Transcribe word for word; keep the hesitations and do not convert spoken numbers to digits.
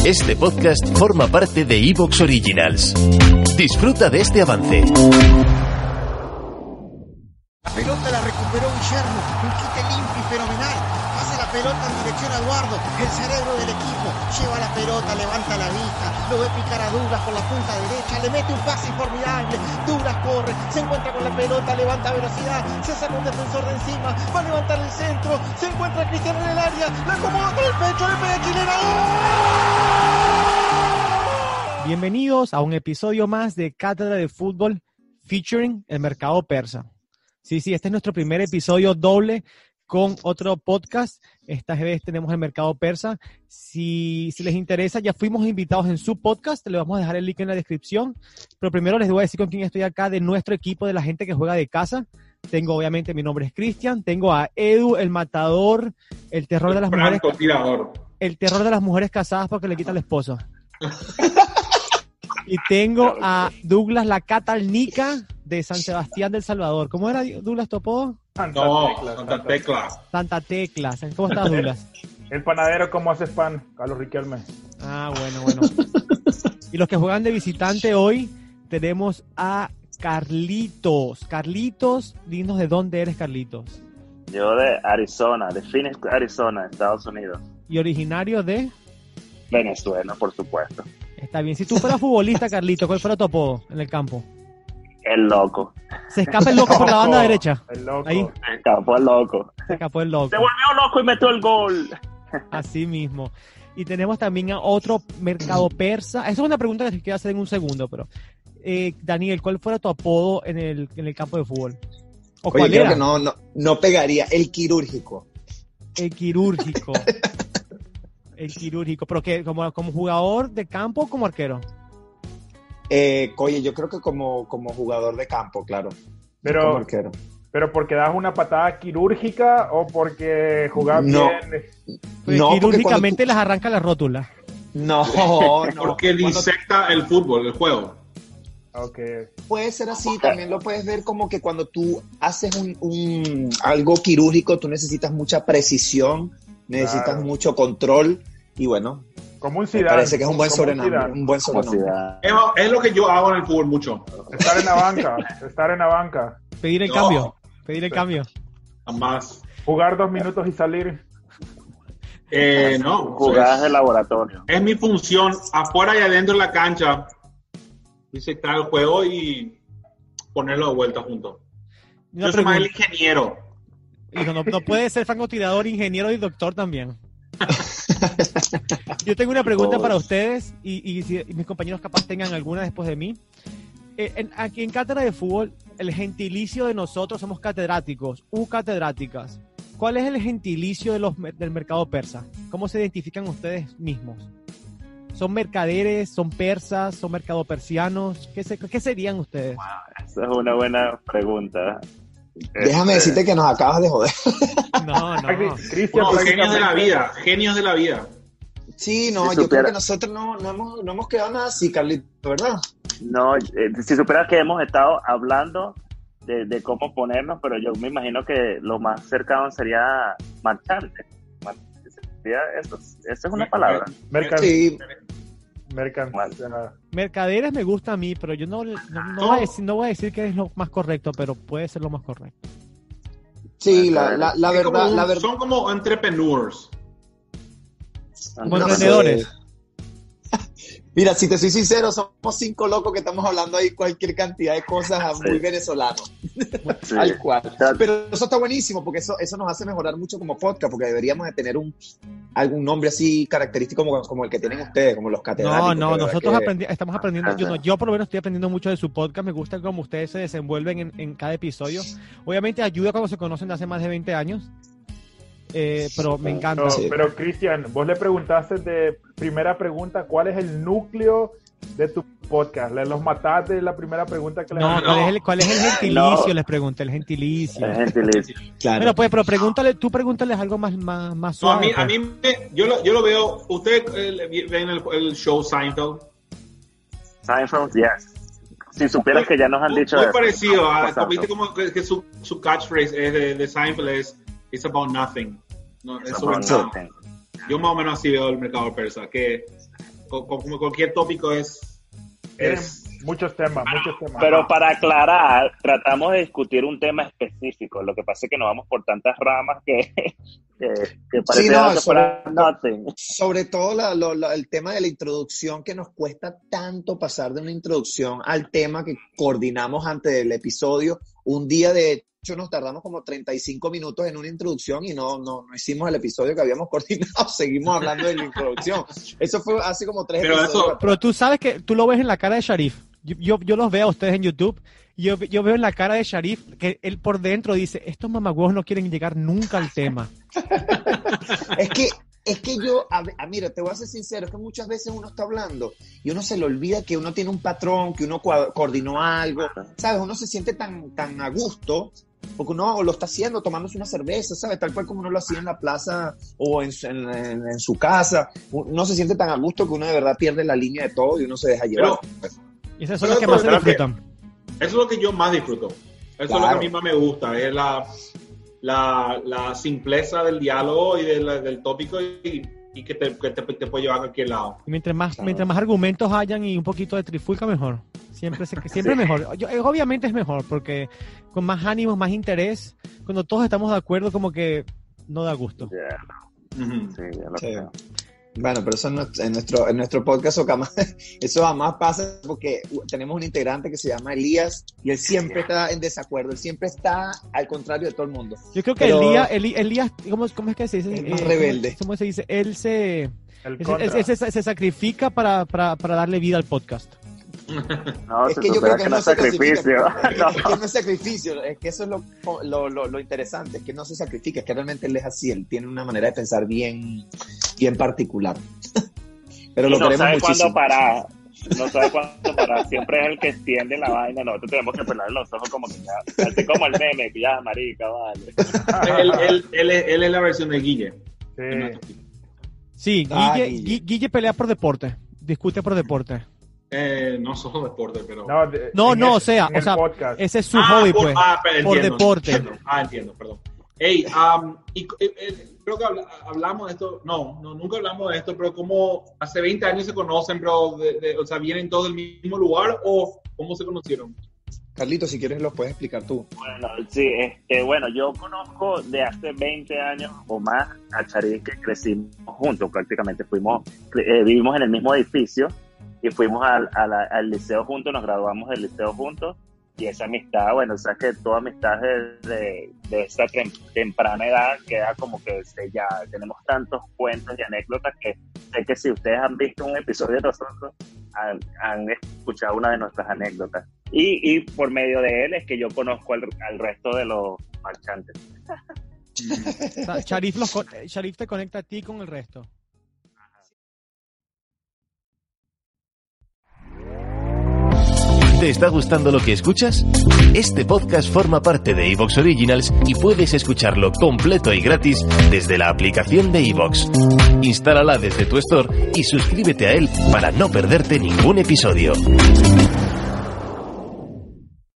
Este podcast forma parte de iVoox Originals. Disfruta de este avance. La pelota la recuperó Guillermo, un quite limpio y fenomenal. Pasa la pelota en dirección a Eduardo, el cerebro del equipo. Lleva la pelota, levanta la vista, lo ve picar a Douglas por la punta derecha, le mete un pase formidable. Douglas corre, se encuentra con la pelota, levanta velocidad, se saca un defensor de encima, va a levantar el centro, se encuentra Cristiano en el área, la acomoda con el pecho, le pega chilena. Bienvenidos a un episodio más de Cátedra de Fútbol featuring el mercado persa. Sí, sí, este es nuestro primer episodio doble con otro podcast. Esta vez tenemos el mercado persa. Si, si les interesa, ya fuimos invitados en su podcast. Les vamos a dejar el link en la descripción. Pero primero les voy a decir con quién estoy acá de nuestro equipo, de la gente que juega de casa. Tengo, obviamente, mi nombre es Cristian. Tengo a Edu, el matador, el terror de las mujeres. Tirador. El terror de las mujeres casadas porque le quita al esposo. Y tengo a Douglas, la catalnica de San Sebastián del Salvador. ¿Cómo era, Douglas, tu apodo? Santa no, Tecla, Santa Tecla. Santa Tecla. ¿Cómo estás, Douglas? El panadero, ¿cómo haces pan? Carlos Riquelme. Ah, bueno, bueno. Y los que juegan de visitante hoy, tenemos a Carlitos. Carlitos, dinos de dónde eres, Carlitos. Yo de Arizona, de Phoenix, Arizona, Estados Unidos. ¿Y originario de? Venezuela, por supuesto. Está bien. Si tú fueras futbolista, Carlitos, ¿cuál fuera tu apodo en el campo? El loco. Se escapa el loco por la banda derecha. El loco. Ahí. Se escapó el loco. Se escapó el loco. Se volvió loco y metió el gol. Así mismo. Y tenemos también a otro mercado persa. Esa es una pregunta que te quiero hacer en un segundo, pero eh, Daniel, ¿cuál fuera tu apodo en el, en el campo de fútbol? ¿O Oye, cuál creo era? que no, no, no pegaría. El quirúrgico. El quirúrgico. El quirúrgico. ¿Pero qué? ¿Como, como jugador de campo o como arquero? Eh, oye, yo creo que como, como jugador de campo, claro. Pero, como arquero. ¿Pero porque das una patada quirúrgica o porque jugás No. bien? Pues No, porque quirúrgicamente cuando tú- les arranca la rótula. No, no. Porque Cuando- disecta el fútbol, el juego. Ok. Puede ser así, también lo puedes ver como que cuando tú haces un, un algo quirúrgico, tú necesitas mucha precisión, necesitas Claro. mucho control, y bueno, Como un me Zidane. parece que es un buen como sobrenombre, Zidane. un buen Como sobrenombre. si da- Es, es lo que yo hago en el fútbol mucho. Estar en la banca. Estar en la banca. Pedir el No. cambio. Pedir el Sí. cambio. Jamás. Jugar dos minutos y salir. Eh, no. Jugadas Es, de laboratorio. es mi función, afuera y adentro de la cancha, disectar el juego y ponerlo de vuelta junto. Una Yo soy más el pregunta. ingeniero. Hijo, no, no puede ser francotirador, ingeniero y doctor también. Yo tengo una pregunta para ustedes y, y si y mis compañeros capaz tengan alguna después de mí. Eh, en- aquí en Cátedra de Fútbol, el gentilicio de nosotros somos catedráticos, u catedráticas. ¿Cuál es el gentilicio de los, mer- del mercado persa? ¿Cómo se identifican ustedes mismos? ¿Son mercaderes? ¿Son persas? ¿Son mercadopersianos? ¿Qué, se- qué serían ustedes? Esa es una buena pregunta. Déjame Este, decirte que nos acabas de joder. No, no. Cristian, Bueno, genios de la prácticamente- vida, genios de la vida. Sí, no, Si yo supiera- creo que nosotros no, no, hemos, no hemos quedado nada así, Carlito, ¿verdad? No, eh, si supieras que hemos estado hablando de, de cómo ponernos, pero yo me imagino que lo más cercano sería marchante. Mar- sería eso, esa es una palabra. Mercan- Sí, mercan- Mal. o sea, Mercaderes me gusta a mí, pero yo no, no, no voy a decir, no voy a decir que es lo más correcto, pero puede ser lo más correcto. sí, la, la, la Es como verdad, un- la verdad. Son como entrepreneurs. Como No sé. emprendedores. Mira, si te soy sincero, somos cinco locos que estamos hablando ahí cualquier cantidad de cosas Sí. muy venezolanos. Sí. Tal cual. O sea, Pero eso está buenísimo porque eso, eso nos hace mejorar mucho como podcast, porque deberíamos de tener un algún nombre así característico como, como el que tienen ustedes, como los catedráticos. No, no, de verdad nosotros que- aprendi- estamos aprendiendo, yo, no, yo por lo menos estoy aprendiendo mucho de su podcast, me gusta cómo ustedes se desenvuelven en, en cada episodio. Obviamente ayuda cuando se conocen de hace más de veinte años, eh, pero me encanta. no, Sí. Pero Cristian, vos le preguntaste de primera pregunta, ¿cuál es el núcleo de tu podcast? ¿Le los mataste de la primera pregunta que le No, no. ¿cuál es el, cuál es el gentilicio? No. Les pregunté, el gentilicio. Es gentilicio. Claro. Bueno, pues, pero pregúntale, tú pregúntales algo más, más, más No, a suave. mí, a pues. mí me- yo, lo, yo lo veo. ¿Ustedes eh, ven el, el show Seinfeld? Seinfeld, yes. Si supieras que ya nos han Muy- dicho Muy eso. parecido. A, Exacto. ¿Viste cómo que, que su, su catchphrase es de, de Seinfeld es It's about nothing? No, es sobre About nada. nothing. Yo más o menos así veo el mercado persa. Que como cualquier tópico es... es muchos temas, muchos temas. Pero para aclarar, tratamos de discutir un tema específico. Lo que pasa es que nos vamos por tantas ramas que, que, que parece sí, no, que sobre, nothing. sobre todo la, lo, la, el tema de la introducción, que nos cuesta tanto pasar de una introducción al tema que coordinamos antes del episodio. Un día, de hecho, nos tardamos como treinta y cinco minutos en una introducción y no, no, no hicimos el episodio que habíamos coordinado. Seguimos hablando de la introducción. Eso fue hace como tres pero episodios. Eso, pero tú sabes que tú lo ves en la cara de Sharif. Yo, yo, yo los veo a ustedes en YouTube. Y yo, yo veo en la cara de Sharif que él por dentro dice, estos mamagüevos no quieren llegar nunca al tema. Es que, es que yo, a, a, mira, te voy a ser sincero, es que muchas veces uno está hablando y uno se le olvida que uno tiene un patrón, que uno co- coordinó algo, ¿sabes? Uno se siente tan, tan a gusto porque uno lo está haciendo tomándose una cerveza, ¿sabes? Tal cual como uno lo hacía en la plaza o en, en, en, en su casa. Uno se siente tan a gusto que uno de verdad pierde la línea de todo y uno se deja llevar. Pero, y esas son las que más se disfrutan. Eso es lo que yo más disfruto. Eso claro. es lo que a mí más me gusta. Es la, la, la simpleza del diálogo y del, del tópico y, y que, te, que te, te puede llevar a cualquier lado. Y mientras más, claro. mientras más argumentos hayan y un poquito de trifulca, mejor. Siempre, se, siempre sí. mejor. Yo, obviamente es mejor porque con más ánimos, más interés, cuando todos estamos de acuerdo, como que no da gusto. Yeah. Uh-huh. Sí, ya lo sí. creo. Bueno, pero eso en nuestro, en nuestro, en nuestro podcast eso jamás pasa porque tenemos un integrante que se llama Elías y él siempre está en desacuerdo, él siempre está al contrario de todo el mundo. Yo creo que pero Elías, Elías, Elías ¿cómo, ¿cómo es que se dice? Es más eh, rebelde. ¿Cómo se dice? Él se, él, él, él se, se sacrifica para, para, para darle vida al podcast. No, es que yo creo que, que no es sacrificio. No. Es que no es sacrificio, es que eso es lo, lo, lo, lo interesante, es que no se sacrifica, es que realmente él es así, él tiene una manera de pensar bien, bien particular. Pero y lo no queremos sabe muchísimo. Cuándo parar, no sabe cuándo parar, siempre es el que extiende la vaina, nosotros tenemos que pelar los ojos como que ya, así como el meme, que ya, marica, vale. él, él, él, es, él es la versión de Guille. Sí, sí ah, Guille, Guille. Guille pelea por deporte, discute por deporte. Eh, no solo deporte, pero... No, de, no, no el, o sea, o sea ese es su ah, hobby, por, pues, ah, pero por entiendo, deporte. Entiendo. Ah, entiendo, perdón. Hey, um, y, eh, creo que hablamos de esto, no, no, nunca hablamos de esto, pero como hace veinte años se conocen, pero, de, de, o sea, ¿vienen todos del mismo lugar o cómo se conocieron? Carlito, si quieres lo puedes explicar tú. Bueno, sí, este, bueno, yo conozco de hace veinte años o más a Sharif, que crecimos juntos prácticamente, fuimos, eh, vivimos en el mismo edificio, y fuimos al, al, al liceo juntos, nos graduamos del liceo juntos, y esa amistad, bueno, o sea que toda amistad de, de, de esa temprana edad queda como que sellada. Tenemos tantos cuentos y anécdotas que sé que si ustedes han visto un episodio de nosotros, han, han escuchado una de nuestras anécdotas. Y, y por medio de él es que yo conozco al, al resto de los marchantes. O sea, Sharif, los, Sharif te conecta a ti con el resto. ¿Te está gustando lo que escuchas? Este podcast forma parte de iVoox Originals y puedes escucharlo completo y gratis desde la aplicación de iVoox. Instálala desde tu store y suscríbete a él para no perderte ningún episodio.